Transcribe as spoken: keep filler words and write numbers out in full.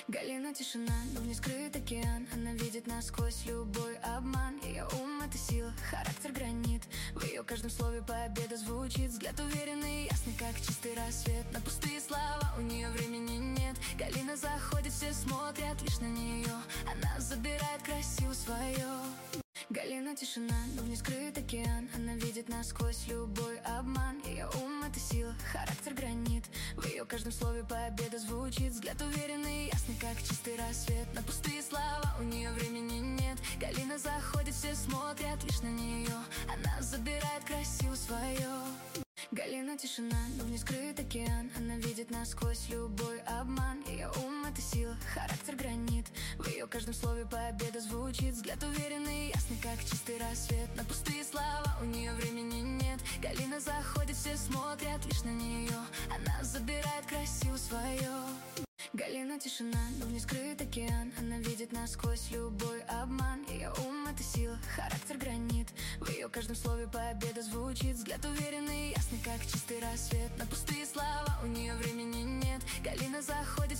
Галина тишина, но в ней скрыт океан. Она видит насквозь любой обман. Ее ум — это сила, характер гранит. В ее каждом слове победа звучит. Взгляд уверенный, ясный, как чистый рассвет. На пустые слова у нее времени нет. Галина заходит, все смотрят лишь на нее. Она забирает красиву свое. Галина тишина, но в ней скрыт океан. Она видит насквозь любой обман. Ее ум — это сила, характер гранит. В ее каждом слове победа звучит. Взгляд уверенный, ясный, как чистый рассвет. На пустые слова у нее времени нет. Галина заходит, все смотрят лишь на нее. Она забирает красиву свое. Галина тишина, но в ней скрыт океан. Она видит насквозь любой обман. Ее ум — это сила, характер гранит. В ее каждом слове победа звучит. Взгляд уверенный, ясный, как чистый рассвет. На пустые слова у нее времени нет. Галина заходит, все смотрят лишь на нее. Она забирает красиву свое. Галина тишина, но в ней скрыт океан. Она видит насквозь любой обман. Ее ум — это сила, характер гранит. В ее каждом слове победа звучит. Взгляд уверенный, ясный, как чистый рассвет. На пустые слова у нее времени нет. Галина заходит